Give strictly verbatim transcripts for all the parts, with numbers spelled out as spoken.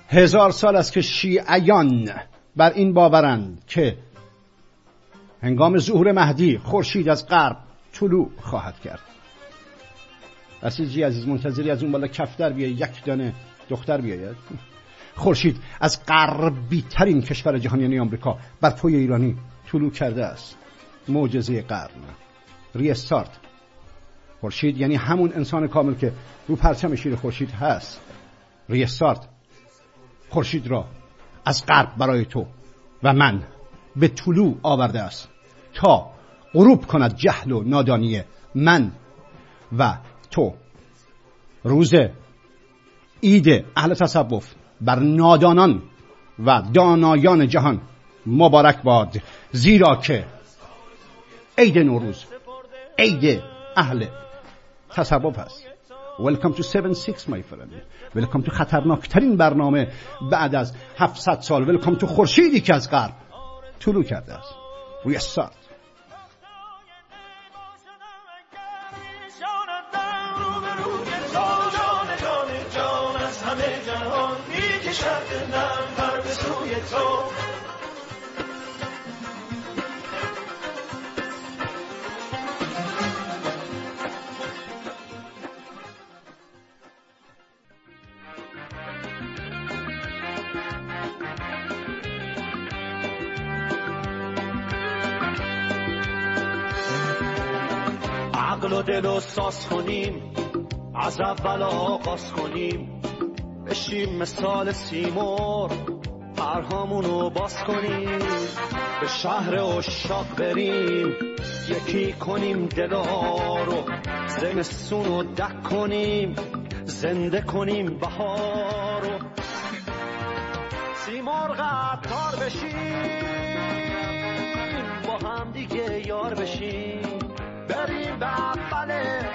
هزار سال است که شیعیان بر این باورند که هنگام ظهور مهدی خورشید از غرب طلوع خواهد کرد. عزیزی عزیز منتظری از اون بالا کفتر بیاید یک دانه دختر بیاید؟ خورشید از غربی ترین کشور جهان یعنی آمریکا بر پای ایرانی طلوع کرده است. معجزه قرن، ریستارت. خورشید یعنی همون انسان کامل که رو پرچم شیر خورشید هست. ریستارت. خورشید را از غرب برای تو و من به طلوع آورده است تا غروب کند جهل و نادانی من و تو. روز عید اهل تصوف بر نادانان و دانایان جهان مبارک باد، زیرا که عید نوروز عید اهل تصوف است. Welcome to seven six my friend. Welcome to خطرناکترین برنامه بعد از هفتصد سال. Welcome to خورشیدی که از غرب طلوع کرده است. ریستارت. عقل و دل و ساز کنیم، از اول آغاز کنیم، بشیم مثال سیمور، پرهامونو باز کنیم، به شهر عشاق بریم، یکی کنیم دلا رو، زمستونو دک کنیم، زنده کنیم بهارو، سیمور قطار بشیم، با هم دیگه یار بشیم، بریم به اول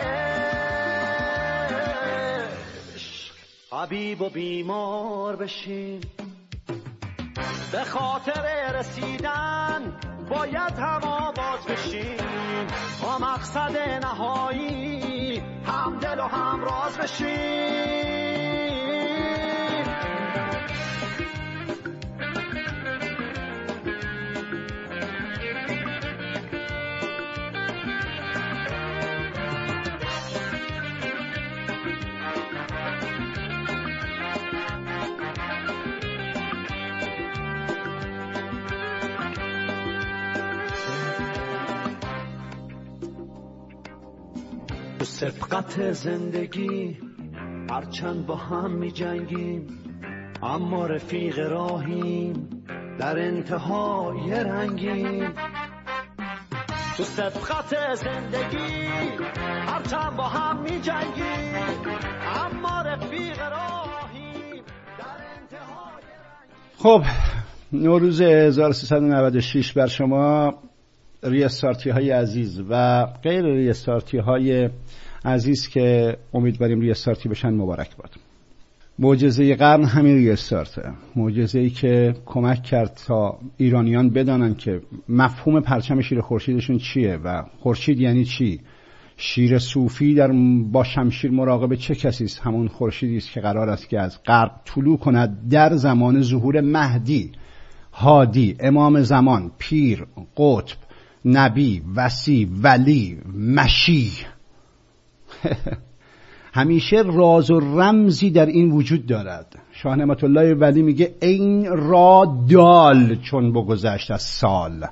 عشق، حبیب و بیمار بشیم. به خاطر رسیدن باید هم آباد بشیم، با مقصد نهایی هم دل و هم راز بشیم. سبقت زندگی هرچند با هم می جنگیم، اما رفیق راهیم، در انتهای رنگیم. تو سبقت زندگی هرچند با هم می جنگیم، اما رفیق راهیم، در انتهای رنگیم. خب نوروز هزار و سیصد و نود و شش بر شما ریستارتی های عزیز و غیر ریستارتی های عزیز که امیدواریم ریستارتی بشن مبارک باد. معجزه قرن همین ریستارته، معجزه‌ای که کمک کرد تا ایرانیان بدانن که مفهوم پرچم شیر خورشیدشون چیه و خورشید یعنی چی. شیر صوفی در با شمشیر مراقب چه کسی است؟ همون خورشیدی است که قرار است که از غرب طلوع کند در زمان ظهور مهدی، هادی، امام زمان، پیر، قطب، نبی، وصی، ولی، مشیح. همیشه راز و رمزی در این وجود دارد. شاه نعمت الله ولی میگه این را دال چون بگذشت از سال،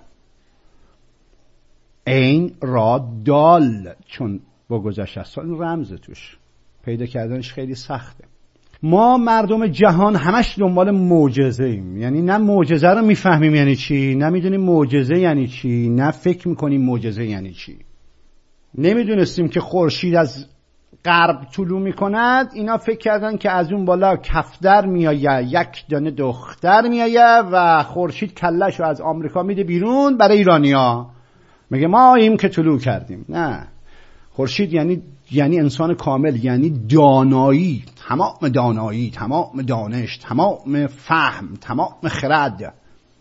این را دال چون بگذشت از سال. رمز توش پیدا کردنش خیلی سخته. ما مردم جهان همش دنبال معجزه ایم، یعنی نه معجزه رو میفهمیم یعنی چی، نه میدونیم معجزه یعنی چی، نه فکر میکنیم معجزه یعنی چی. نمیدونستیم که خورشید از غرب طلوع میکند، اینا فکر کردن که از اون بالا کفتر میآید، یک دانه دختر میآید و خورشید کله‌شو از آمریکا میده بیرون برای ایرانیا، میگه ما ایم که طلوع کردیم. نه، خورشید یعنی یعنی انسان کامل، یعنی دانایی، تمام دانایی، تمام دانش، تمام فهم، تمام خرد.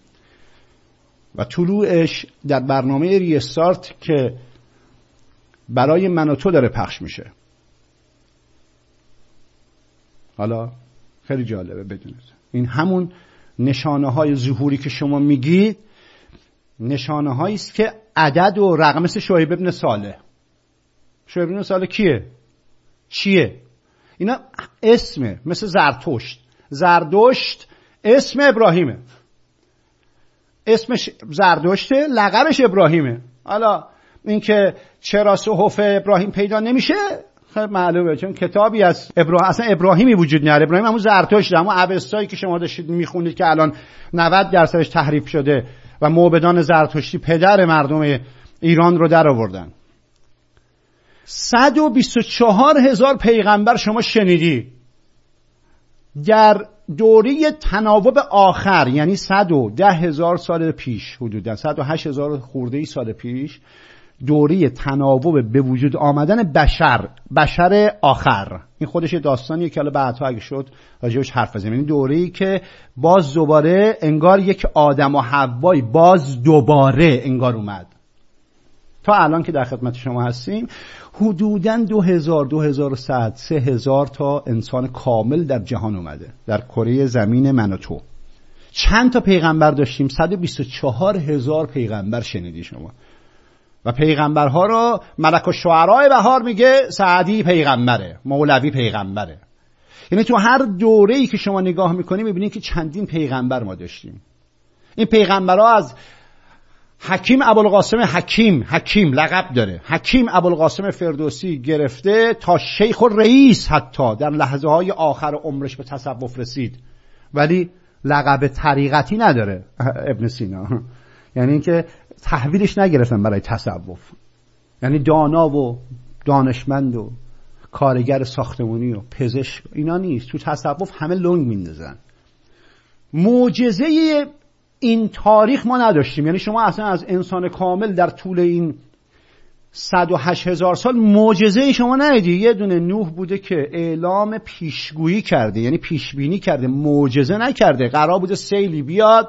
و طلوعش در برنامه ریستارت که برای من و تو داره پخش میشه. حالا خیلی جالبه بدونید این همون نشانه های ظهوری که شما میگید نشانه هایی است که عدد و رقم، مثل شعیب ابن صالح. شعیب ابن صالح کیه؟ چیه؟ اینا اسمه، مثل زرتشت. زردشت اسم ابراهیمه، اسمش زردشته، لقبش ابراهیمه. حالا اینکه چرا صحف ابراهیم پیدا نمیشه خیلی معلومه، چون کتابی از ابراهیم، اصلا ابراهیمی وجود نداره. ابراهیم همون زرتشت، همون اوستایی که شما داشتید میخونید که الان نود درصدش تحریف شده و موبدان زرتشتی پدر مردم ایران رو در آوردن. صد و بیست و چهار هزار پیغمبر شما شنیدی. در دوره تناوب آخر، یعنی صد و ده هزار سال پیش، حدودا صد و هشت هزار خورده ای سال پیش، دوره تناوب به وجود آمدن بشر، بشر آخر. این خودش داستانیه که حالا بعدها اگه شد راجعش حرف بزنیم. این دوره‌ای که باز دوباره انگار یک آدم و حوایی باز دوباره انگار اومد. تا الان که در خدمت شما هستیم حدوداً دو هزار، دو هزار و صد، سه هزار تا انسان کامل در جهان اومده، در کره زمین من و تو. چند تا پیغمبر داشتیم؟ صد و بیست و چهار هزار پیغمبر شنیدی شما. و پیغمبرها رو ملک الشعراء بهار میگه سعدی پیغمبره، مولوی پیغمبره. یعنی تو هر دوره‌ای که شما نگاه میکنی میبینید که چندین پیغمبر ما داشتیم. این پیغمبرها از حکیم ابوالقاسم حکیم، حکیم لقب داره، حکیم ابوالقاسم فردوسی گرفته تا شیخ الرئیس، حتی در لحظه های آخر عمرش به تصوف رسید، ولی لقب طریقتی نداره ابن سینا. یعنی اینکه تحویلش نگرفتن برای تصوف. یعنی دانا و دانشمند و کارگر ساختمانی و پزشک اینا نیست، تو تصوف همه لنگ میندازن. معجزه این تاریخ ما نداشتیم. یعنی شما اصلا از انسان کامل در طول این صد و هشت هزار سال معجزه شما ندیدی. یه دونه نوح بوده که اعلام پیشگویی کرده، یعنی پیشبینی کرده، معجزه نکرده. قرار بوده سیلی بیاد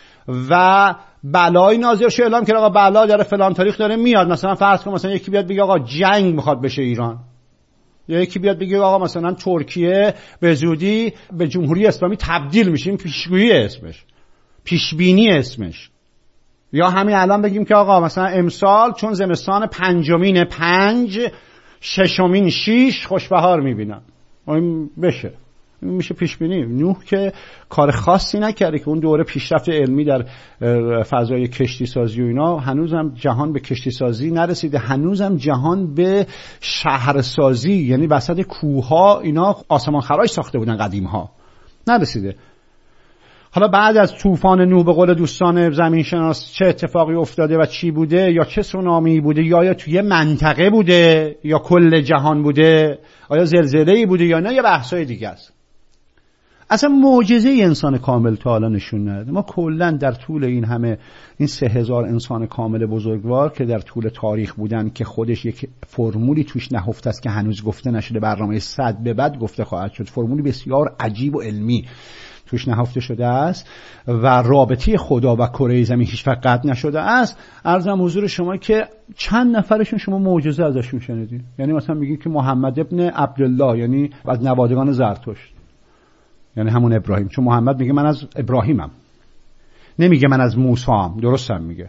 و بلای نازل شه، اعلام کرده آقا بلا داره فلان تاریخ داره میاد. مثلا فرض کن مثلا یکی بیاد بگه آقا جنگ میخواد بشه ایران، یا یکی بیاد بگه آقا مثلا ترکیه به زودی به جمهوری اسلامی تبدیل میشه. این پیشگویی اسمش، پیشبینی اسمش. یا همین الان بگیم که آقا مثلا امسال چون زمستان پنجمین پنج، ششمین شیش خوشبهار میبینم، این بشه. این میشه پیشبینی. نوح که کار خاصی نکرده که اون دوره پیشرفت علمی در فضای کشتی سازی و اینا، هنوزم جهان به کشتی سازی نرسیده، هنوزم جهان به شهر سازی، یعنی وسط کوهها اینا آسمان خراش ساخته بودن قدیم ها، نرسیده. حالا بعد از طوفان نوح به قول دوستان زمین شناس چه اتفاقی افتاده و چی بوده، یا چه سونامی بوده، یا یا توی منطقه بوده یا کل جهان بوده، آیا زلزله‌ای بوده یا نه، یه بحثای دیگه است. اصلا معجزه انسان کامل تا حالا نشون نداده. ما کلا در طول این همه این سه هزار انسان کامل بزرگوار که در طول تاریخ بودن که خودش یک فرمولی توش نهفته است که هنوز گفته نشده، برنامه صد به بعد گفته خواهد شد، فرمولی بسیار عجیب و علمی توش نهفته شده است و رابطه خدا و کره زمین هیچ وقت قطع نشده است. عرضم حضور شما که چند نفرشون شما معجزه ازشون شنیدین. یعنی مثلا میگیم که محمد ابن عبدالله، یعنی از نوادگان زرتشت، یعنی همون ابراهیم. چون محمد میگه من از ابراهیمم، نمیگه من از موسی ام. درستم میگه.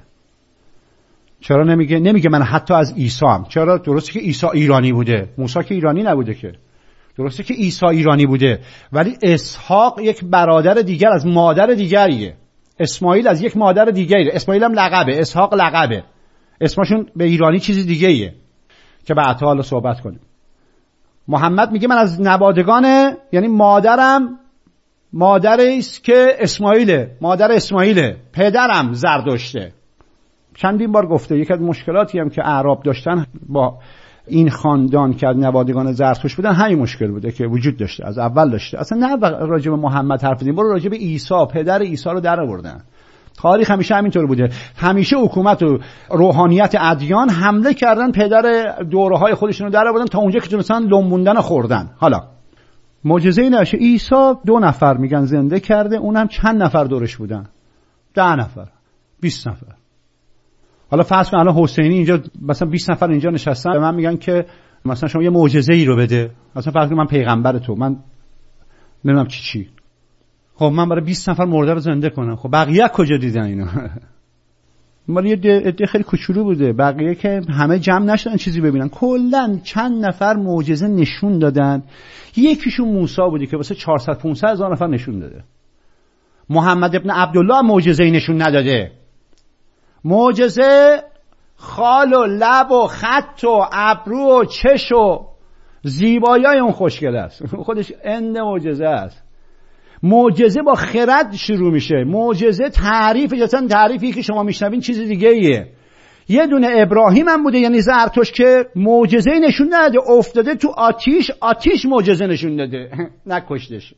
چرا نمیگه؟ نمیگه من حتی از عیسی ام. چرا؟ درسته که عیسی ایرانی بوده، موسی که ایرانی نبوده که. درسته که عیسی ایرانی بوده، ولی اسحاق یک برادر دیگر از مادر دیگریه. اسماعیل از یک مادر دیگریه. اسماعیل هم لقبه، اسحاق لقبه. اسمشون به ایرانی چیزی دیگه ایه که بعدها حالا صحبت کنیم. محمد میگه من از نوادگان، یعنی مادرم مادری است که اسماعیله، مادر اسماعیله، پدرم زردشته. چندین بار گفته. یکی از مشکلاتی هم که اعراب داشتن با این خاندان که از نوادگان زرتشت بودن همین مشکل بوده که وجود داشته، از اول داشته. اصلا نه راجع به محمد حرف بزنیم، برو راجع به عیسی، پدر عیسی رو در آوردن. تاریخ همیشه همینطور بوده. همیشه حکومت و روحانیت ادیان حمله کردن، پدر دوره‌های خودشون رو در آوردن تا اونجا که تونستن لنبوندن و خوردن. حالا معجزه‌ای نشه. عیسی دو نفر میگن زنده کرده، اونم چند نفر دورش بودن؟ ده نفر، بیست نفر. حالا فرض کن الان حسینی اینجا مثلا بیست نفر اینجا نشستن، به من میگن که مثلا شما یه معجزه‌ای رو بده. مثلا فرض کن من پیغمبر تو، من نمیدونم چی چی. خب من برای بیست نفر مرده رو زنده کنم، خب بقیه کجا دیدن اینو؟ مال یه عده خیلی کوچولو بوده، بقیه که همه جمع نشدن چیزی ببینن. کلا چند نفر معجزه نشون دادن. یکیشون موسی بوده که واسه چهارصد پانصد هزار نفر نشون داده. محمد ابن عبدالله معجزه‌ای نشون نداده. معجزه خال و لب و خط و ابرو و چش و زیبایی‌های اون خوشگل است، خودش اند معجزه است. معجزه با خرد شروع میشه. معجزه تعریفش اصلا تعریفی که شما میشنوین چیز دیگه ایه. یه دونه ابراهیم هم بوده، یعنی زرتشت، که معجزه نشون نداده، افتاده تو آتیش، آتیش معجزه نشون داده نکشتش.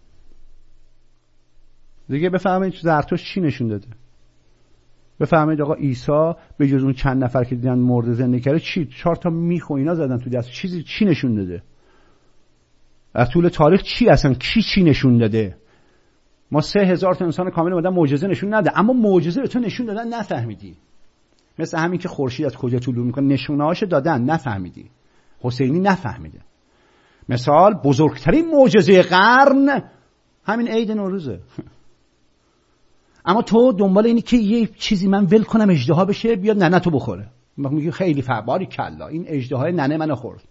دیگه بفهمید زرتشت چی نشون داده. بفهمید آقا عیسی به جز اون چند نفر که دیدن مرده زنده کرده، چی چهار تا میخ و اینا زدن تو دست، چیزی چی نشون داده؟ از طول تاریخ چی اصلا کی چی نشون داده؟ ما سه هزار تا انسان کامل اومدن معجزه نشون نده، اما معجزه رو تو نشون دادن نفهمیدی. مثل همین که خورشید از کجا طلوع میکنه نشونه‌هاش دادن نفهمیدی. حسینی نفهمیده. مثال بزرگترین معجزه قرن همین عید نوروزه. اما تو دنبال اینی که یه چیزی من ول کنم اژدها بشه بیاد ننه تو بخوره. میگه خیلی فباری کلا این اژدهای ننه منو خورد.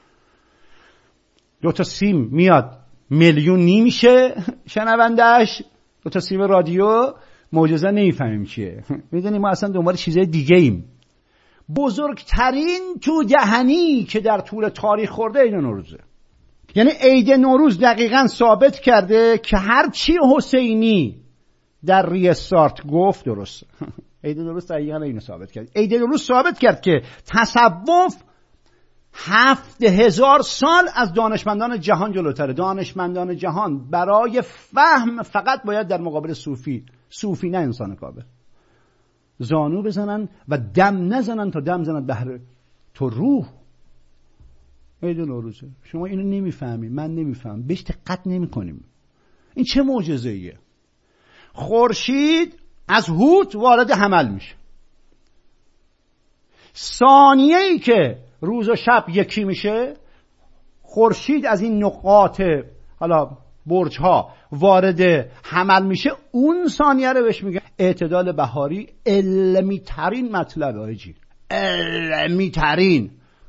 دو تا سیم میاد میلیون نمیشه شنوندهش، دو تا سیم رادیو، معجزه نمیفهمیم چیه. میدونی ما اصلا دنبال چیزای دیگه ایم. بزرگترین تو دهنی که در طول تاریخ خورده عید نوروزه. یعنی عید نوروز دقیقاً ثابت کرده که هر چی حسینی در ریستارت گفت درسته. عید نوروز دقیقاً اینو ثابت کرد. عید نوروز ثابت کرد که تصوف هفت هزار سال از دانشمندان جهان جلوتره. دانشمندان جهان برای فهم فقط باید در مقابل صوفی، صوفی نه انسان کامل، زانو بزنن و دم نزنن تا دم زنن بهر تو روح. عید نوروزه. شما اینو نمیفهمید، من نمیفهم، بهش دقت نمی‌کنیم. این چه معجزه‌ایه؟ خورشید از هوت وارد حمل میشه. ثانیه‌ای که روز و شب یکی میشه، خورشید از این نقاط حالا برج ها وارد حمل میشه، اون ثانیه رو بهش میگه اعتدال بهاری. علمی ترین مطلب آجی، علمی ترین.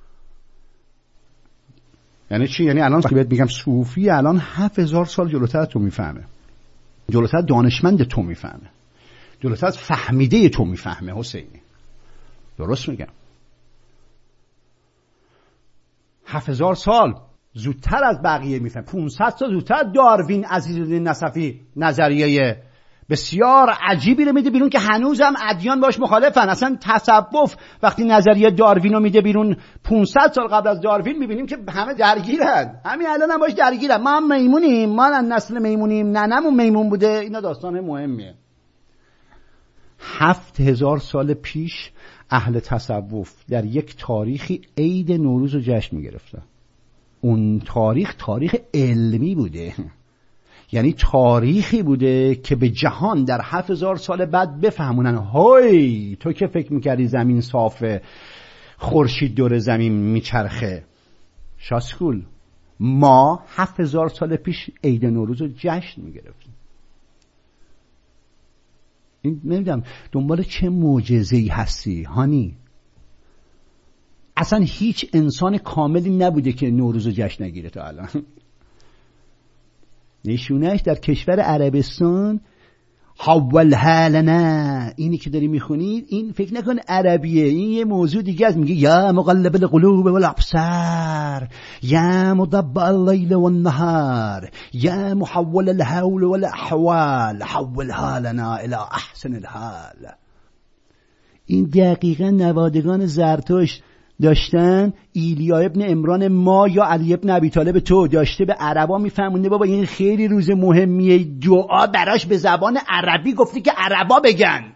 یعنی چی؟ یعنی الان وقتی بهت میگم صوفی الان هفت هزار سال جلوتر تو میفهمه، جلوتر دانشمند تو میفهمه، جلوتر فهمیده تو میفهمه. حسینی درست میگم؟ هفت هزار سال زودتر از بقیه میفهم. پانصد سال زودتر داروین عزیزالدین نصفی نظریه بسیار عجیبی رو میده بیرون که هنوزم ادیان باش مخالفن. اصلا تصوف وقتی نظریه داروین رو میده بیرون پانصد سال قبل از داروین، میبینیم که همه درگیرن. همین الان هم باش درگیرن. ما هم میمونیم، ما هم نسل میمونیم، ننمون میمون بوده. اینا داستان مهمیه. هفت هزار سال پیش اهل تصوف در یک تاریخی عید نوروز رو جشن میگرفتن. اون تاریخ تاریخ علمی بوده، یعنی تاریخی بوده که به جهان در هفت هزار سال بعد بفهمونن هوی تو که فکر میکردی زمین صافه، خورشید دور زمین میچرخه، شاسکول، ما هفت هزار سال پیش عید نوروز رو جشن میگرفتیم. این نمیدونم دنبال چه معجزه‌ای هستی هانی؟ اصلا هیچ انسان کاملی نبوده که نوروز رو جشن نگیره تا الان. نشونهش در کشور عربستان حولها لنا، اینی که داری میخونید این فکر نکن عربیه، این یه موضوع دیگه است. میگه یا مقلب القلوب والابصار یا مضبع اللیل والنهار یا محول الحول والاحوال حولها لنا الى احسن الحال. این دقیقا نوادگان زرتشت داشتن. ایلیا ابن عمران ما یا علی ابن ابی طالب تو داشته به عربا میفهمونده بابا این خیلی روز مهمیه، دعا براش به زبان عربی گفتی که عربا بگن.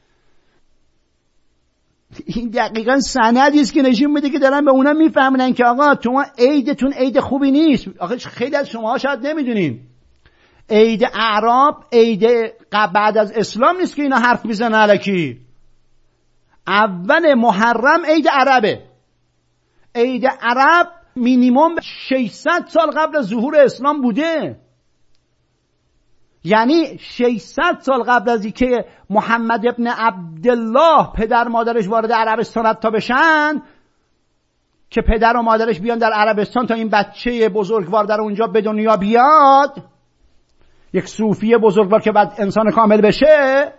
این دقیقا سندی است که نشون میده که دارن به اونا میفهمونن که آقا شما عیدتون عید خوبی نیست. آقا خیلی از شما شاید نمیدونین عید اعراب عید بعد از اسلام نیست که اینا حرف میزنن الکی. اول محرم عید عربه. عید عرب مینیمم ششصد سال قبل از ظهور اسلام بوده. یعنی ششصد سال قبل از اینکه محمد ابن عبدالله پدر مادرش وارد عربستان تا بشن، که پدر و مادرش بیان در عربستان تا این بچه بزرگوار در اونجا به دنیا بیاد، یک صوفی بزرگوار که بعد انسان کامل بشه،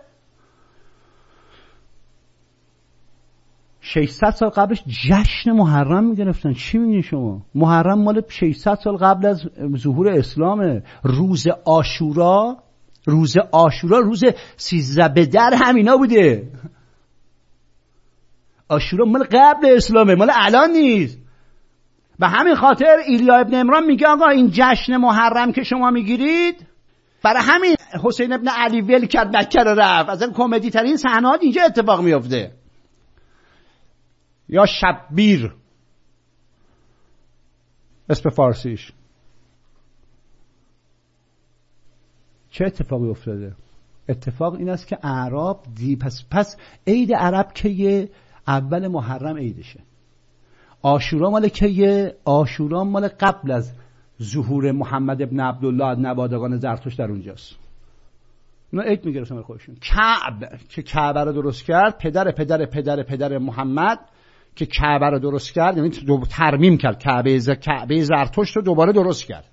ششصد سال قبلش جشن محرم میگرفتن. چی میگین شما؟ محرم مال ششصد سال قبل از ظهور اسلامه. روز عاشورا، روز عاشورا روز سیزده بدر همینا بوده. عاشورا مال قبل اسلامه، مال الان نیست. به همین خاطر ایلیا ابن عمران میگه آقا این جشن محرم که شما میگیرید، برای همین حسین ابن علی ول کرد مکه رو رفت. از این کمدی ترین صحنات اینجا اتفاق میفته. یا شبیر اسم فارسیش. چه اتفاقی افتاده؟ اتفاق این است که اعراب دی پس پس عید عرب که یه اول محرم عیدشه. عاشورا مال که یه عاشورا مال قبل از ظهور محمد ابن عبدالله نوادگان زرتشت در اونجاست. اونا عید میگرفتن برای خودشون. کعب که کعبه رو درست کرد، پدر پدر پدر پدر محمد که کعبه رو درست کرد، یعنی ترمیم کرد کعبه ز کعبه زرتشت رو دوباره درست کرد.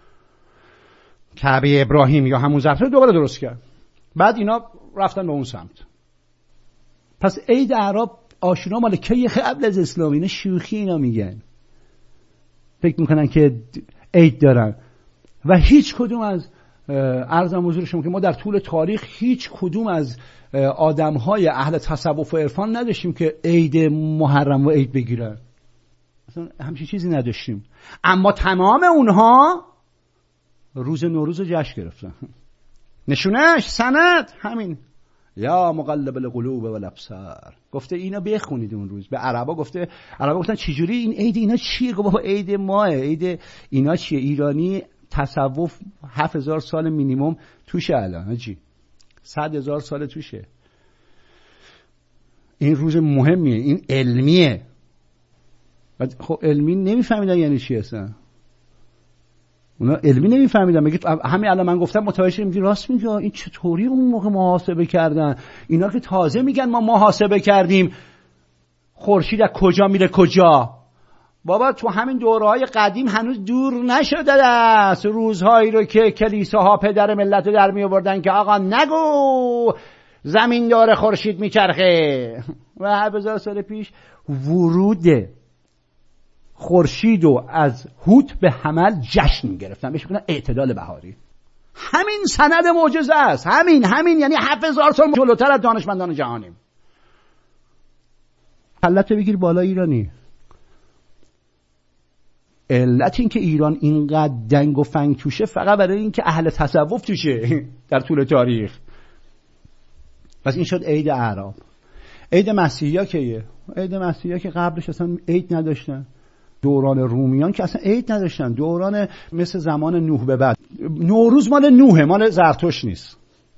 کعبه ابراهیم یا همون زرتشت رو دوباره درست کرد. بعد اینا رفتن به اون سمت. پس عید اعراب عاشورا مال کی قبل از اسلام. اینا شوخی اینا میگن، فکر میکنن که عید دارن. و هیچ کدوم از عرضم حضور شما که ما در طول تاریخ هیچ کدوم از آدمهای اهل تصوف و عرفان نداشتیم که عید محرم و عید بگیرن. اصلا همچین چیزی نداشتیم. اما تمام اونها روز نوروز رو جشن گرفتن. نشونش سند همین یا مقلب القلوب والابصار. گفته اینا بخونید اون روز. به عربا گفته، عربا گفتن چجوری این عید اینا چیه؟ گفت بابا عید ماه، عید اینا چیه؟ ایرانی تصوف هفت هزار سال مینیمم توشه الان حاجی، صد هزار سال توشه. این روز مهمیه، این علمیه. خب علمی نمیفهمیدن یعنی چی اصلا. اونا علمی نمیفهمیدن. میگه همین الان من گفتم متوجه میگی راست میگه این چطوری اون موقع محاسبه کردن؟ اینا که تازه میگن ما محاسبه کردیم خورشید از کجا میره کجا. بابا تو همین دوره‌های قدیم هنوز دور نشده است روزهایی رو که کلیساها پدر ملت رو در می آوردن که آقا نگو زمین دور خورشید میچرخه. و هفت هزار سال پیش ورود خورشید رو از هوت به حمل جشن میگرفتن، بهش میگن اعتدال بهاری. همین سند معجزه است. همین همین یعنی هفت هزار سال جلوتر از دانشمندان جهانیم. حالت بگیر بالا ایرانی. علت این که ایران اینقدر دنگ و فنگ توشه فقط برای این که اهل تصوف توشه در طول تاریخ. پس این شد عید اعراب. عید مسیحی‌ها کیه؟ عید مسیحی‌ها که قبلش اصلا عید نداشتن. دوران رومیان که اصلا عید نداشتن. دوران مثل زمان نوح به بعد. نوروز مال نوحه، مال زرتشت نیست.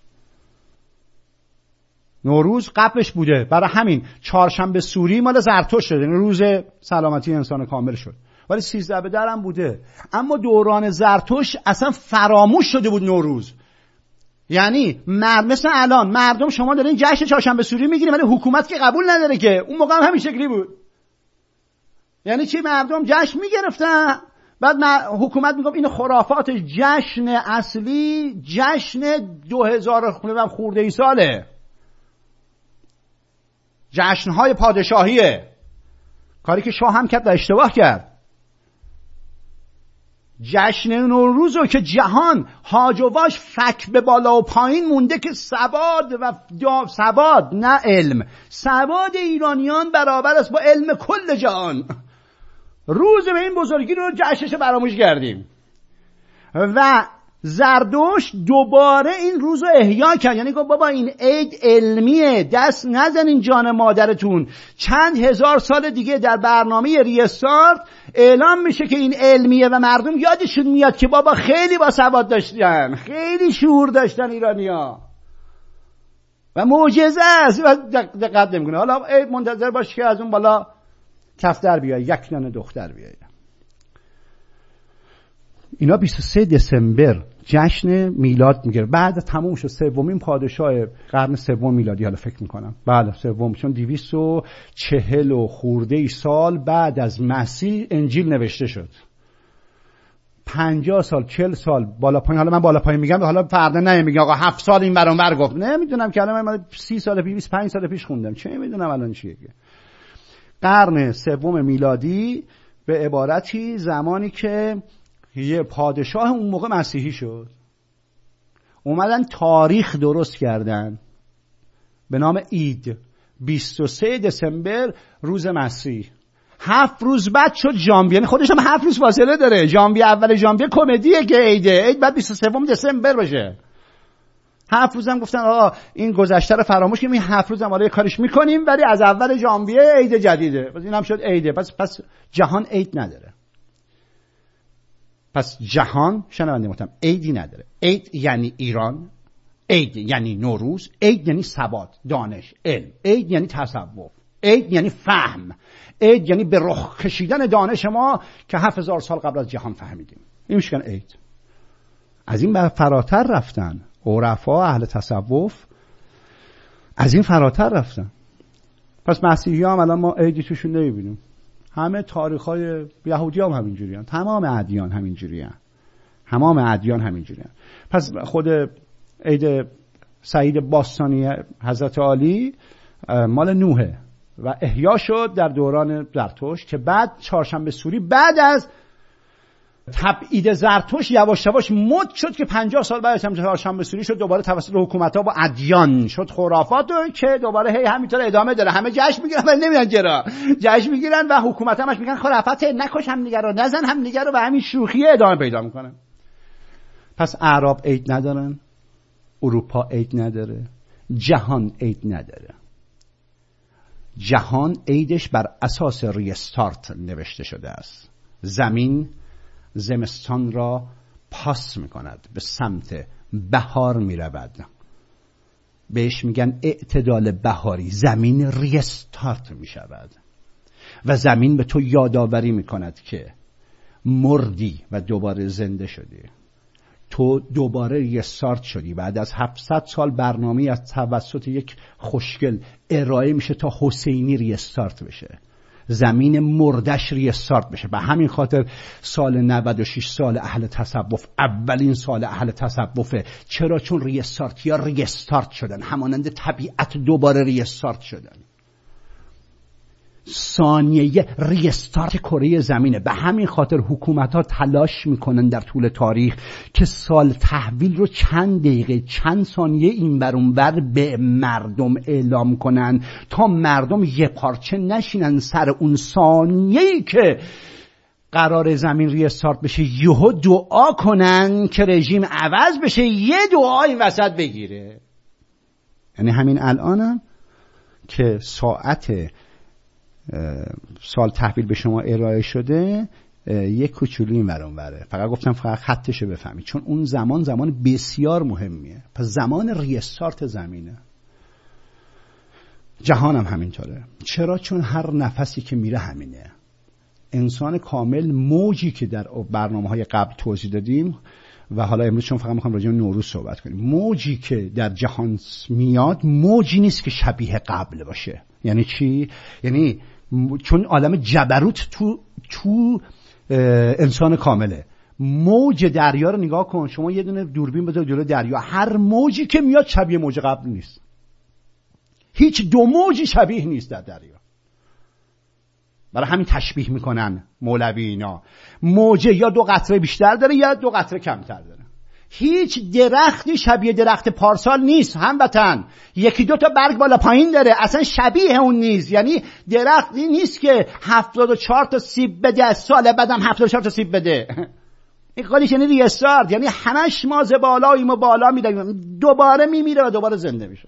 نوروز قبلش بوده. برای همین چهارشنبه سوری مال زرتشت شد، یعنی روز سلامتی انسان کامل شد. ولی سیزده به درم بوده. اما دوران زرتشت اصلا فراموش شده بود نوروز. یعنی مثل الان مردم شما دارین جشن چهارشنبه سوری میگیرین ولی حکومت که قبول نداره که. اون موقع هم همین شکلی بود. یعنی چی؟ مردم جشن میگرفتن، بعد حکومت میگفت این خرافات. جشن اصلی جشن دو هزار خورده ای ساله، جشنهای پادشاهیه. کاری که شاه هم کرد و اشتباه کرد. جشن نوروز رو که جهان هاج و واج فک به بالا و پایین مونده که سواد و سواد نه علم، سواد ایرانیان برابر است با علم کل جهان. روز به این بزرگی رو جشنش فراموش کردیم. و زردشت دوباره این روز رو احیا کرد. یعنی گفت بابا این عید علمیه، دست نزنین جان مادرتون. چند هزار سال دیگه در برنامه ریستارت اعلام میشه که این علمیه و مردم یادشون میاد که بابا خیلی با سواد داشتن، خیلی شعور داشتن ایرانیا و معجزه است. و دقت نمیکنه. حالا عید منتظر باش که از اون بالا کفتر بیای، یک نان دختر بیای. اینا بیست و سه دسامبر جشن میلاد میگیره. بعد تموم شد سومین پادشاه قرن سوم میلادی، حالا فکر میکنم بله سوم، چون دویست و چهل و خورده ای سال بعد از مسیح انجیل نوشته شد. پنجاه سال چهل سال بالا پایین، حالا من بالا پایین میگم، حالا فردا نمیگم آقا هفت سال این برام بر گفت، نمیدونم که الان من سی سال پیش بیست و پنج سال پیش خوندم، چه میدونم الان چیه. قرن سوم میلادی به عبارتی زمانی که یه پادشاه اون موقع مسیحی شد، اومدن تاریخ درست کردن به نام اید، بیست و سوم دسامبر روز مسیح. هفت روز بعد شد ژانویه، یعنی خودش هم هفت روز فاصله داره. ژانویه اول ژانویه کمدیه که عیده، عید بعد بیست و سوم دسامبر باشه. هفت روزم گفتن آقا این گذشته رو فراموش کنیم، این هفت روزم حالا کارش میکنیم ولی از اول ژانویه عید جدیده. پس این هم شد عیده. پس پس جهان عید نداره. پس جهان شنونده محترم عیدی نداره. عید یعنی ایران، عید یعنی نوروز، عید یعنی ثبات، دانش، علم، عید یعنی تصوف، عید یعنی فهم، عید یعنی به رخ کشیدن دانش ما که هفت هزار سال قبل از جهان فهمیدیم. این میشه عید. از این بعد فراتر رفتن عرفا اهل تصوف، از این فراتر رفتن. پس مسیحی هم الان ما عیدی توشون نمیبینیم. همه تاریخ‌های یهودی هم همینجوری هستند، تمام ادیان همینجوری هستند، تمام ادیان همینجوری هستند. پس خود عید سعید باستانی حضرت عالی مال نوحه و احیا شد در دوران زرتشت که بعد چهارشنبه سوری بعد از تبعید زرتشت یواش یواش مد شد که پنجاه سال بعدش هم چهارشنبه سوری شد، دوباره توسط حکومت‌ها با ادیان شد خرافات که دوباره هی همینطور ادامه داره. همه جشن میگیرن ولی نمیان چرا جشن میگیرن و حکومت‌ها همش میگن خرافات، نکش هم دیگه رو، نزن هم دیگه رو، و همین شوخی ادامه پیدا میکنن. پس اعراب عید ندارن، اروپا عید نداره، جهان عید نداره. جهان عیدش بر اساس ریستارت نوشته شده است. زمین زمستان را پاس میکند، به سمت بهار میرود، بهش میگن اعتدال بهاری. زمین ریستارت میشود و زمین به تو یادآوری میکند که مردی و دوباره زنده شدی. تو دوباره ریستارت شدی. بعد از هفتصد سال برنامه از توسط یک خوشگل ارائه میشه تا حسینی ریستارت بشه، زمین مردش ریستارت بشه. به همین خاطر سال نود و شش سال اهل تصوف اولین سال اهل تصوفه. چرا؟ چون ریستارت یا ریستارت شدن، همانند طبیعت دوباره ریستارت شدن. ثانیه ریستارت کره زمینه. به همین خاطر حکومت ها تلاش میکنن در طول تاریخ که سال تحویل رو چند دقیقه چند ثانیه این بر اون بر به مردم اعلام کنن تا مردم یه پارچه نشینن سر اون ثانیه‌ای که قرار زمین ریستارت بشه یهو دعا کنن که رژیم عوض بشه، یه دعا این وسط بگیره. یعنی همین الانم که ساعت سال تحویل به شما ارائه شده یک کوچولو این ورون بره، فقط گفتم فقط خطشو بفهمید، چون اون زمان زمان بسیار مهمیه. پس زمان ریستارت زمینه. جهانم همینطوره. چرا؟ چون هر نفسی که میره همینه. انسان کامل موجی که در برنامه‌های قبل توضیح دادیم و حالا امروز چون فقط میخوام راجع به نوروز صحبت کنیم، موجی که در جهان میاد موجی نیست که شبیه قبل باشه. یعنی چی؟ یعنی چون عالم جبروت تو تو انسان کامله. موج دریا رو نگاه کن، شما یه دونه دوربین بذار جلوی دریا، هر موجی که میاد شبیه موج قبل نیست. هیچ دو موجی شبیه نیست در دریا. برای همین تشبیه میکنن مولوی اینا، موجه یا دو قطره بیشتر داره یا دو قطره کمتر داره. هیچ درختی شبیه درخت پارسال نیست هموطن. یکی دو تا برگ بالا پایین داره، اصلا شبیه اون نیست. یعنی درختی نیست که هفتاد و چهار تا سیب بده سال بعدم هفتاد و چهار تا سیب بده. این قالیش یعنی ریستارت، یعنی همش ما ز بالاییم و بالا میدیم، دوباره میمیره و دوباره زنده میشه.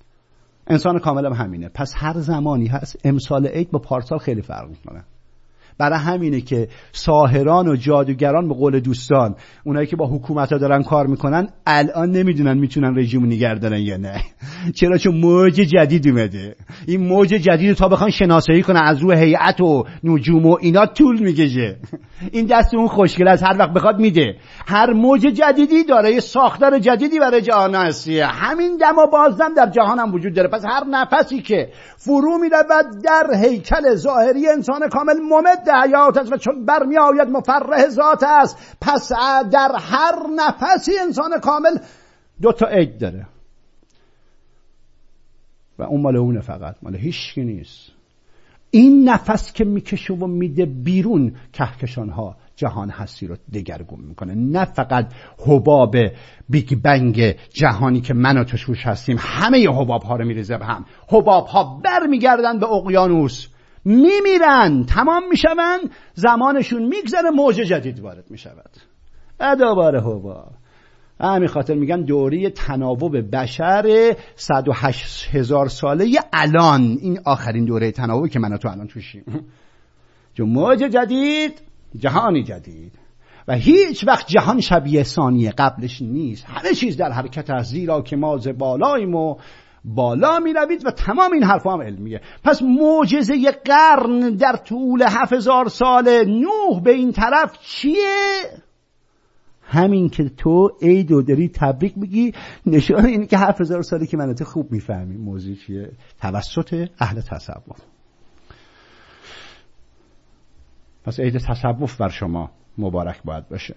انسان کامل هم همینه. پس هر زمانی هست امسال عید با پارسال خیلی فرق میکنه. برای همینه که ساحران و جادوگران به قول دوستان، اونایی که با حکومت‌ها دارن کار میکنن، الان نمیدونن میتونن رژیمو نگه دارن یا نه. چرا؟ چون موج جدید اومده. این موج جدید تا بخوان شناسایی کنن از روی هیئت و نجوم و اینا طول میکشه. این دست اون خوشگل از هر وقت بخواد میده. هر موج جدیدی داره یه ساختار جدیدی برای جهان هستیه. همین دم و بازدم در جهان هم وجود داره. پس هر نفسی که فرو میره و در هیکل ظاهری انسان کامل ممد حیات است و چون برمی آید مفرح ذات است، پس در هر نفسی انسان کامل دو تا عید داره و اون مال اونه، فقط مال هیچ کی نیست. این نفس که میکشه و میده بیرون، کهکشان‌ها جهان هستی رو دگرگون میکنه. نه فقط حباب بیگ بنگ جهانی که من و توش هستیم، همه حباب ها رو میریزه به هم. حباب ها بر میگردن به اقیانوس، میمیرن، تمام میشون، زمانشون میگذره، موج جدید وارد میشود. دوباره حباب. همین خاطر میگن دوره تناوب بشر صد و هشت هزار ساله الان، این آخرین دوره تناوبی که من و تو الان توشیم. جو موج جدید، جهانی جدید و هیچ وقت جهان شبیه ثانیه قبلش نیست. همه چیز در حرکت است، زیرا که ما ز بالاییم و بالا می روید و تمام این حرف هم علمیه. پس معجزه ی قرن در طول هفت هزار سال نوح به این طرف چیه؟ همین که تو عید و داری تبریک میگی، نشانه اینه که هفت هزار سالی که من تو خوب میفهمیم موضوع چیه توسط اهل تصوف. پس عید تصوف بر شما مبارک باید باشه.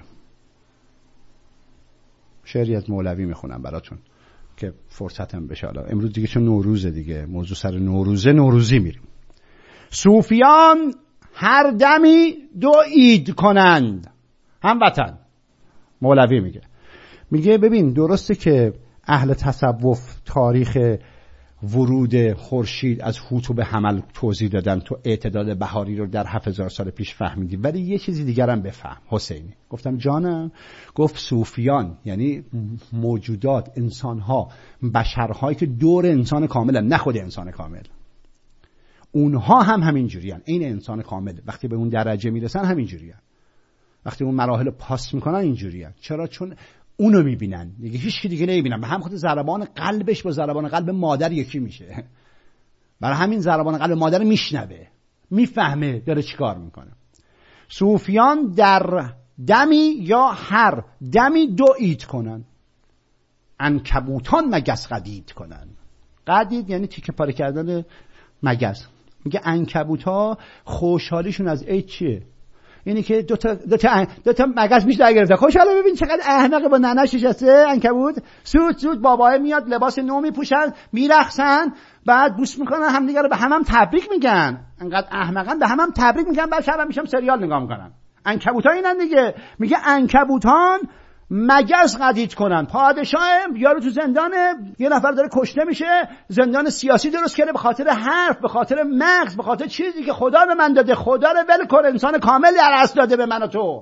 شعری از مولوی میخونم براتون که فرصتم بشه. حالا امروز دیگه چون نوروزه دیگه، موضوع سر نوروزه، نوروزی میریم. صوفیان هر دمی دو عید کنند. هموطن مولوی میگه میگه ببین، درسته که اهل تصوف تاریخ ورود خورشید از هوت به حمل توضیح دادن، تو اعتدال بهاری رو در هفت هزار سال پیش فهمیدی، ولی یه چیزی دیگر هم بفهم حسینی. گفتم جانم. گفت صوفیان یعنی موجودات، انسانها، بشرهایی که دور انسان کاملن، نه خود انسان کامل. اونها هم همین جوریان، این انسان کامل وقتی به اون درجه میرسن همین جوریان، وقتی اون مراحل پاس میکنن اینجوریان. چرا؟ چون اونو میبینن دیگه، هیچ کی دیگه نمیبینن. به هم خود ضربان قلبش با ضربان قلب مادر یکی میشه. برای همین ضربان قلب مادر میشنوه، میفهمه داره چیکار میکنه. صوفیان در دمی یا هر دمی دو عید کنن. عنکبوتان مگس قدید کنن. قدید یعنی تیکه پاره کردن مگس. میگه عنکبوت‌ها خوشحالیشون از عید چیه؟ یعنی که دو تا دو تا دو تا مگس میشه در گرفته. خوشحاله. ببین چقدر احمق با ننه‌ش نشسته عنکبوت. سود سود بابای میاد لباس نو میپوشن، میرقصن، بعد بوس میکنن همدیگه رو، به هم هم تبریک میگن. انقدر احمقن به هم هم تبریک میگن، بعد شب میشم سریال نگاه میکنن. عنکبوت‌ها اینن دیگه. میگه عنکبوتان مگس قدید کنن. پادشاه یارو تو زندانه، یه نفر داره کشته میشه، زندان سیاسی درست کرده به خاطر حرف، به خاطر مغز، به خاطر چیزی که خدا به من داده. خدا رو ول کن، انسان کامل درس داده به من و تو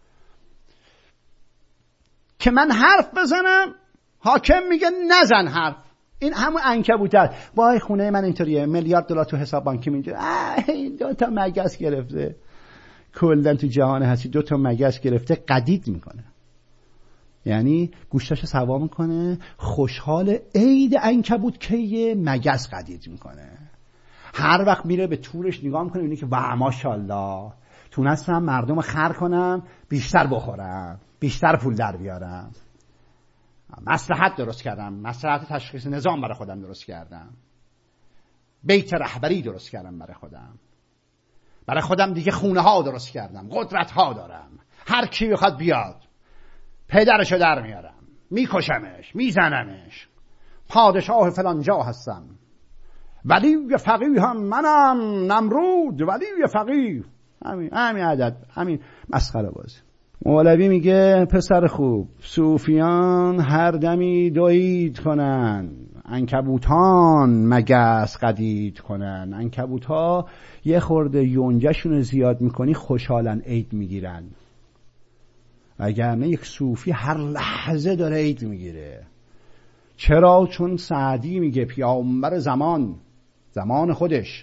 که من حرف بزنم، حاکم میگه نزن حرف. این همون عنکبوت است. وای خونه من اینطوریه، میلیارد دلار تو حساب بانکی میگه، این دو تا مگس گرفته. کلا تو جهان هستی دو تا مگس گرفته، قدید میکنه. یعنی گوشتاشو سوا میکنه، خوشحال عید عنکبوت که یه مگس قدید میکنه. هر وقت میره به تورش نگاه میکنه، اینه که وا ماشاءالله تونستم مردم خر کنم، بیشتر بخورم، بیشتر پول در بیارم، مصلحت درست کردم، مصلحت تشخیص نظام برای خودم درست کردم، بیت رهبری درست کردم برای خودم، برای خودم دیگه خونه ها درست کردم، قدرت ها دارم، هر کی بخواد بیاد پدرشو در میارم، میکشمش، میزنمش، پادشاه فلان جا هستم، ولی فقیه هم منم، نمرود ولی فقیه. همین همین عدد، همین مسخره بازی. مولوی میگه پسر خوب، صوفیان هر دمی دو عید کنن، عنکبوتان مگس قدید کنن. عنکبوت‌ها یه خورده یونجه‌شون زیاد میکنی خوشحالن، عید میگیرن. وگرنه یک صوفی هر لحظه داره عید میگیره. چرا؟ چون سعدی میگه پیامبر زمان، زمان خودش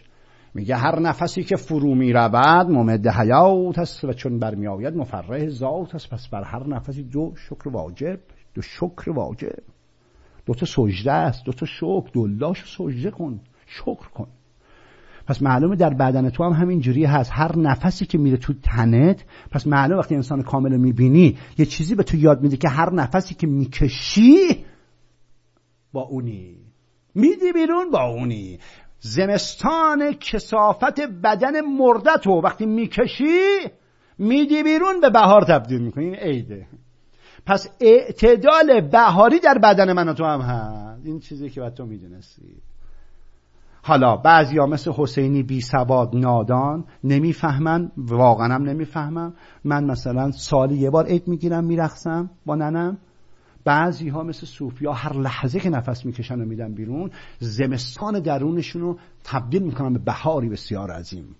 میگه هر نفسی که فرو می رود ممد حیات است و چون برمی آید مفرح ذات است. پس بر هر نفسی دو شکر واجب، دو شکر واجب، دو تا سجده است، دو تا شکر، دولاش سجده کن، شکر کن. پس معلومه در بدن تو هم همین جوری هست، هر نفسی که میره تو تنت، پس معلومه وقتی انسان کامل میبینی یه چیزی به تو یاد میده که هر نفسی که میکشی با اونی، میدی بیرون با اونی. زمستان کثافت بدن مرده تو وقتی میکشی میدی بیرون به بهار تبدیل میکنی. این عیده. پس اعتدال بهاری در بدن من و تو هم هست. این چیزی که باید تو میدونستی. حالا بعضیا مثل حسینی بی سواد نادان نمیفهمن، واقعا هم نمیفهمم. من مثلا سالی یه بار عید میگیرم میرقصم با ننم. بعضی ها مثل صوفیا هر لحظه که نفس میکشن و میدن بیرون زمستان درونشون رو تبدیل میکنن به بهاری بسیار عظیم.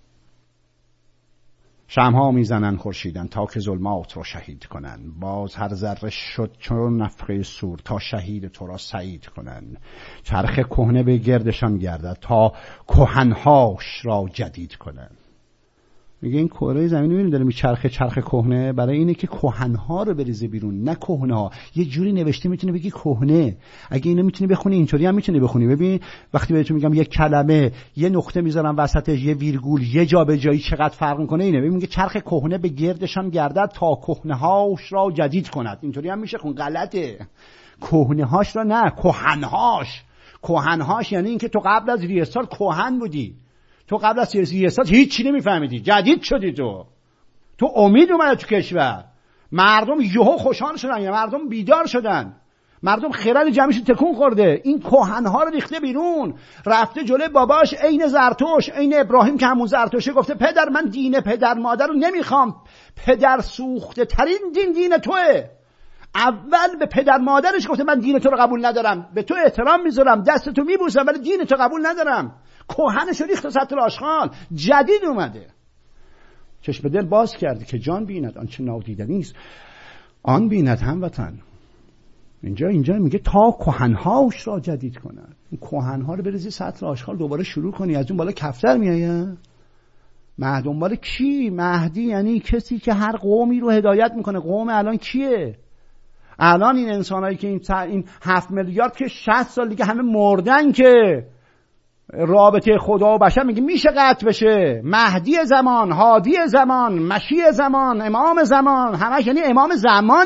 شمها میزنن خورشیدن تا که ظلمات رو شهید کنن، باز هر ذره شد چون نفخه صور تا شهید تو را سعید کنن. چرخ کهنه به گردشان گردد تا کهنهاش را جدید کنن. میگه این کره زمین میبینید داره میچرخه چرخ کهنه، برای اینه که کهنها رو بریزه بیرون، نه کهنه ها. یه جوری نوشته میتونه بگی کهنه. اگه اینو میتونی بخونی اینطوری هم میتونی بخونی. ببین وقتی بهتون میگم یک کلمه یه نقطه میذارم وسطش، یه ویرگول، یه جا به جایی چقدر فرق میکنه اینه. ببین میگه چرخ کهنه به گردشان گردد تا کهنه هاش را جدید کند. اینطوری هم میشه خون، غلطه. کهنه هاش را نه، کهنهاش. کهنهاش یعنی اینکه تو قبل از ریاست کهن بودی، تو قبل از ریاست هیچ چی نمیفهمیدی، جدید شدی. تو تو امید اومد تو کشور، مردم یهو خوشحال شدن، یا مردم بیدار شدن، مردم خرد جمعیش تکون خورده. این کهنها رو ریخته بیرون، رفته جلوی باباش عین زرتوش، عین ابراهیم که همون زرتوشه، گفته پدر من دین پدر مادر رو نمیخوام، پدر سوخته ترین دین دین توه. اول به پدر مادرش گفته من دین تو رو قبول ندارم، به تو احترام میذارم، دست تو میبوسم، ولی دین تو قبول ندارم. کهنش رو ریخت سطر آشغال، جدید اومده. چشم دل باز کرده که جان بیند آنچه نادیدنی است، آن بیند هموطن. اینجا اینجا میگه تا کهنهاش را جدید کنن. این کهنها رو بریزی سطر آشغال، دوباره شروع کنی از اون بالا کفتر میآید. مهدی دنبال کی؟ مهدی یعنی کسی که هر قومی رو هدایت میکنه. قوم الان کیه؟ الان این انسانایی که این این هفت میلیارد که شصت سال دیگه همه مردن، که رابطه خدا و بشر میگه میشه قطع بشه. مهدی زمان، هادی زمان، مشیع زمان، امام زمان، همش یعنی امام زمان.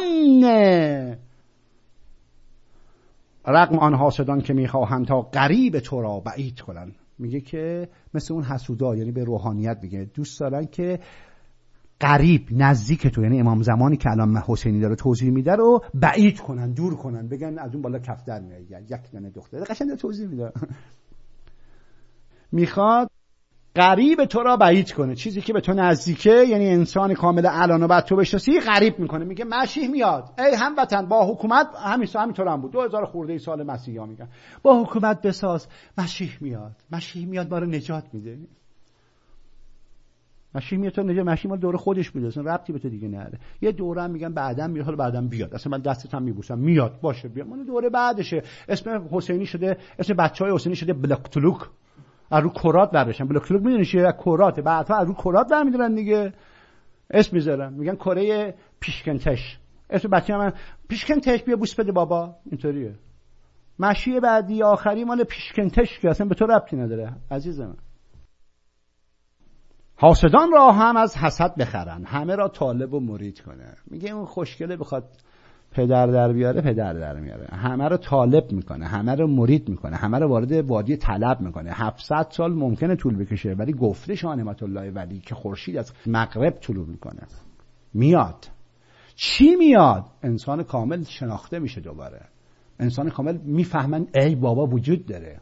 رغم آن حاسدان که میخواهند تا قریب تو را بعید کنن. میگه که مثل اون حسودا، یعنی به روحانیت میگه دوست دارن که قریب نزدیک تو، یعنی امام زمانی که الان حسینی داره توضیح میده رو بعید کنن، دور کنن، بگن از اون بالا کفتر میاد یک دونه دختر. قشنگ توضیح میده. میخواد قریب تو را بعید کنه، چیزی که به تو نزدیکه، یعنی انسان کامل الان و بعد تو بشناسی قریب میکنه. میگه مسیح میاد، ای هموطن با حکومت، همین همینطور هم بود دو هزار خورده ای سال مسیحی ها میگن با حکومت بساز. مسیح میاد، مسیح میاد ما رو نجات میده. مسیح میاد تو نجات، مسیح مال دوره خودش بوده، اصلا ربطی به تو دیگه نداره. یه دوره هم میگن بعداً میاد، حالا بعداً بیاد، اصلا من دستت هم میبوسم، میاد باشه بیاد، من دوره بعدشه. اسم حسینی شده، اسم بچهای حسینی شده بلاکتلوک، از رو کرات برشن. بلاکتلوک میدونی چیه؟ کرات. بعدها از رو کرات برمیدارن دیگه، اسم میذارن، میگن کره پیشکنتش. اسم بچه من پیشکنتش، بیا بوس بده بابا. اینطوریه. مشی بعدی آخری مال پیشکنتش که اصلا به تو ربطی نداره عزیزم. حاسدان را هم از حسد بخرن، همه را طالب و مرید کنه. میگه اون خوشگله بخواد پدر در بیاره، پدر در میاره. همه رو طالب میکنه، همه رو مرید میکنه، همه رو وارد وادی طلب میکنه. هفتصد سال ممکنه طول بکشه، ولی گفته شاه نعمت الله ولی که خورشید از مغرب طلوع میکنه. میاد. چی میاد؟ انسان کامل شناخته میشه دوباره. انسان کامل میفهمن ای بابا وجود داره.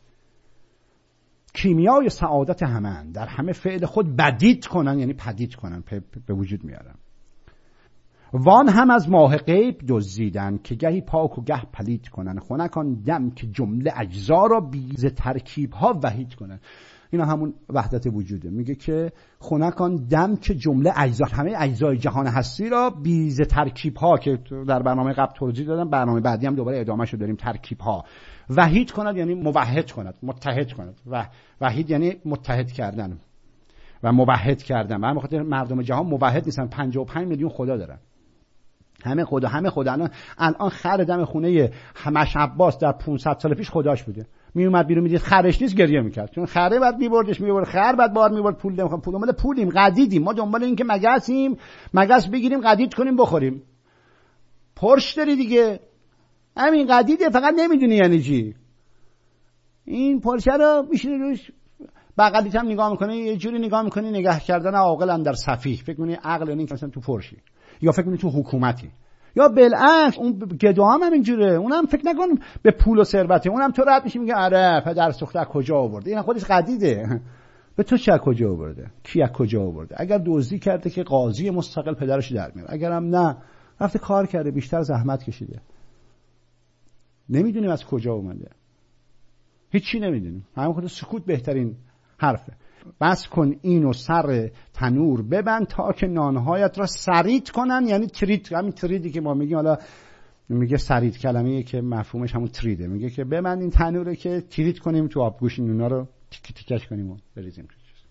کیمیای سعادت همن در همه فعل خود بدید کنن، یعنی پدید کنن، به وجود میارن. وان هم از ماه غیب دزدیدن که گهی پاک و گه پلید کنن. خنک آن دم که جمله اجزا را بی ز ترکیب ها وحید کنن. اینا همون وحدت وجوده. میگه که خنکان دم که جمله اجزا، همه اجزای جهان هستی را بیز ترکیب ها که در برنامه قبل توضیح دادم، برنامه بعدی هم دوباره ادامهشو داریم، ترکیب ها وحید کند، یعنی موحد کند، متحد کند. و وحید یعنی متحد کردن و موحد کردن. و بخاطر مردم جهان موحد نیستن، پنجاه و پنج میلیون خدا دارن، همه خدا همه خدا. الان الان خر دم خونه همش عباس در پانصد سال پیش خداش بوده، می اومد بیرون میدید خرش نیست، گریه میکرد، چون خره بعد میبردش میبرد، خر بعد بار میبرد، پول نمیخوام، پول دنبال پولیم، قدیدیم ما، دنبال این که مگسیم، مگس بگیریم قدید کنیم بخوریم. پرش داری دیگه، همین قدیده، فقط نمیدونی یعنی چی. این پرشه رو میشینی روش، بغلیت هم نگاه میکنه، یه جوری نگاه میکنی، نگاه کردن عاقل اندر سفیه، فکر میکنی عقل اینه که مثلا تو پرشی، یا فکر میکنی تو حکومتی، یا بالعکس اون گدا هم همینجوره، اونم فکر نکن به پول و ثروته، اونم تو رد میشی میگه آره پدر سوخته از کجا آورده، این خودش قدیده، به تو چه کجا آورده، کی از کجا آورده. اگر دزدی کرده که قاضی مستقل پدرش در میاره، اگرم نه رفته کار کرده، بیشتر زحمت کشیده، نمیدونیم از کجا اومده، هیچی نمیدونیم. همین خود سکوت بهترین حرفه. بس کن اینو سر تنور ببند تا که نانهایت را سرید کنن، یعنی ترید، همین تریدی که ما میگیم، حالا میگه سرید کلمه‌ای که مفهومش همون تریده، میگه که ببند این تنوره که ترید کنیم تو آبگوش، نونا رو تیک تیکش کنیم و بریزیم تو چیز.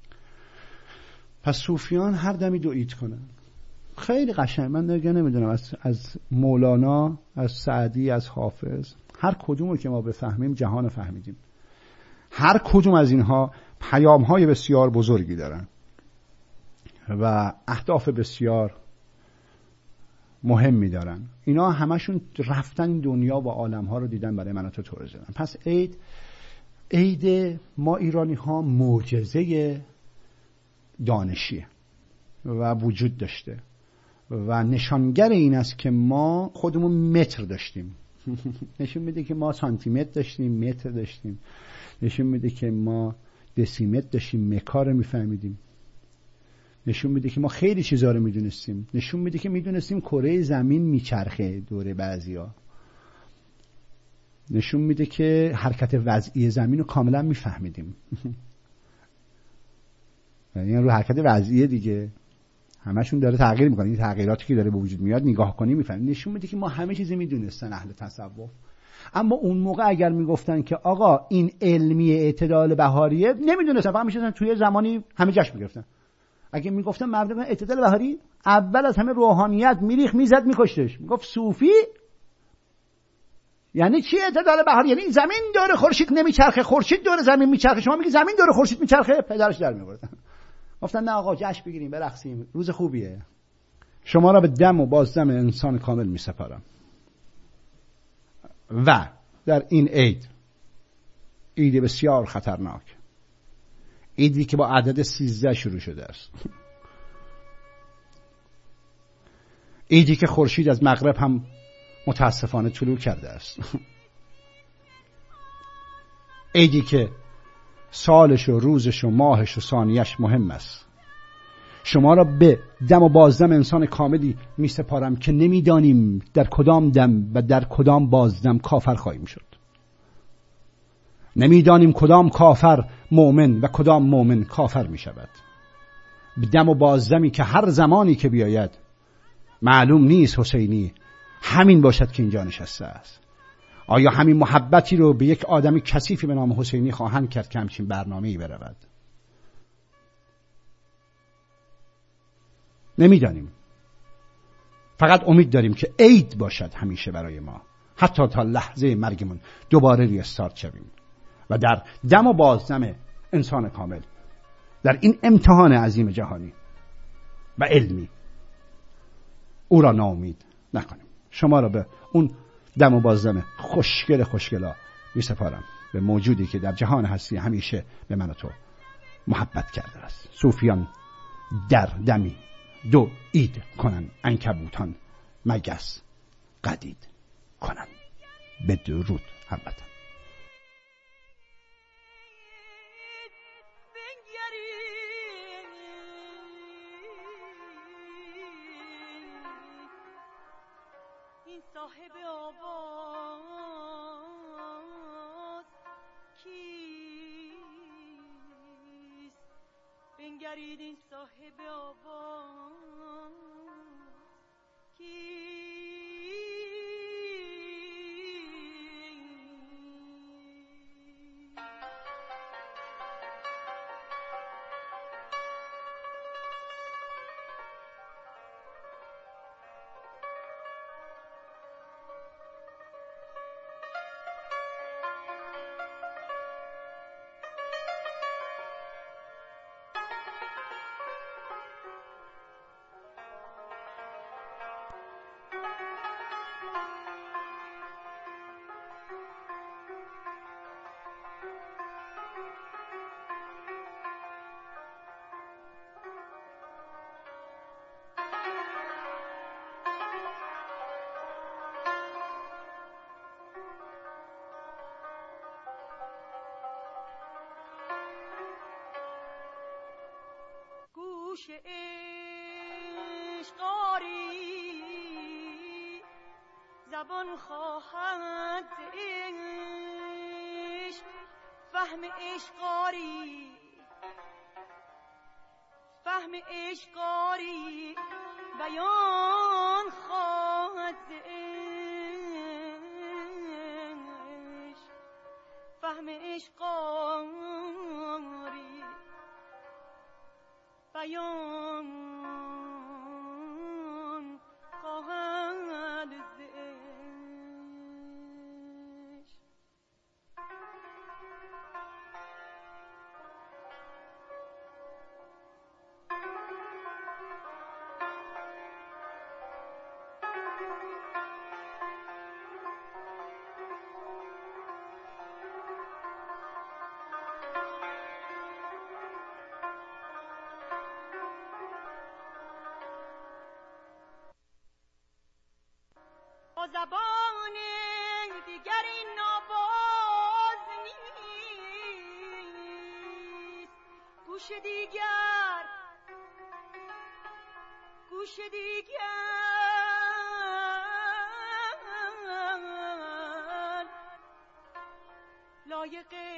پس صوفیان هر دمی دعیت کنن. خیلی قشنگ. من دیگه نمیدونم از از مولانا، از سعدی، از حافظ، هر کدومو که ما بفهمیم جهان فهمیدیم. هر کدوم از اینها پیام‌های بسیار بزرگی دارن و اهداف بسیار مهمی دارن. اینا همشون رفتن دنیا و عالم‌ها رو دیدن، برای من و تو توضیح دادن. پس عید عید ما ایرانی‌ها معجزه دانشیه و وجود داشته و نشانگر این است که ما خودمون متر داشتیم. نشون میده که ما سانتی متر داشتیم، متر داشتیم. نشون میده که ما دسیمتر داشتیم، مکار رو میفهمیدیم. نشون میده که ما خیلی چیزا رو میدونستیم. نشون میده که میدونستیم کره زمین میچرخه دوره بعضیا. نشون میده که حرکت وضعی زمین رو کاملا میفهمیدیم. یعنی رو حرکت وضعی دیگه همشون داره تغییر میکنه. این تغییراتی که داره به وجود میاد نگاه کنی میفهمی. نشون میده که ما همه چیزی میدونستن اهل تصوف. اما اون موقع اگر میگفتن که آقا این علمی اعتدال بهاریه، نمیدونستن، فقط میشدن توی زمانی همه جشن میگرفتن. اگه میگفتن مردم اعتدال بهاری، اول از همه روحانیت میریخ میزد میکشتش. میگفت صوفی یعنی چی اعتدال بهاری؟ یعنی زمین دور خورشید نمیچرخه، خورشید دور زمین میچرخه، شما میگی زمین دور خورشید میچرخه، پدرش در میآوردن. گفتن نه آقا جشن بگیریم، برقصیم، روز خوبیه. شما را به دم و بازدم انسان کامل میسپارم. و در این عید، عید بسیار خطرناک، عیدی که با عدد سیزده شروع شده است، عیدی که خورشید از مغرب هم متاسفانه طلوع کرده است، عیدی که سالش و روزش و ماهش و ثانیه‌اش مهم است. شما را به دم و بازدم انسان کاملی می سپارم که نمیدانیم در کدام دم و در کدام بازدم کافر خواهیم شد. نمیدانیم کدام کافر مؤمن و کدام مؤمن کافر می شود. به دم و بازدمی که هر زمانی که بیاید معلوم نیست حسینی همین باشد که اینجا نشسته است. آیا همین محبتی رو به یک آدمی کثیفی به نام حسینی خواهند کرد که همچین برنامه‌ای برود؟ نمیدانیم. فقط امید داریم که عید باشد همیشه برای ما، حتی تا لحظه مرگمون دوباره ریستارت شویم و در دم و بازدم انسان کامل، در این امتحان عظیم جهانی و علمی، او را ناامید نکنیم. شما را به اون دم و بازدم خوشگل خوشگلا می سپارم، به موجودی که در جهان هستی همیشه به من و تو محبت کرده است. صوفیان در دمی دو عید کنن، عنکبوتان مگس قدید کنن. بدرود هموطن. این صاحب آواز کی نگرید این صاحب آواز کی گوش عشق آری زبان خواهد عشق فهم عشق آری فهم عشق آری بیان خواهد عشق فهم عشق آری بیان خواهد زشت. با زبان دیگر این ناباز نیست، گوش دیگر گوش دیگر لایق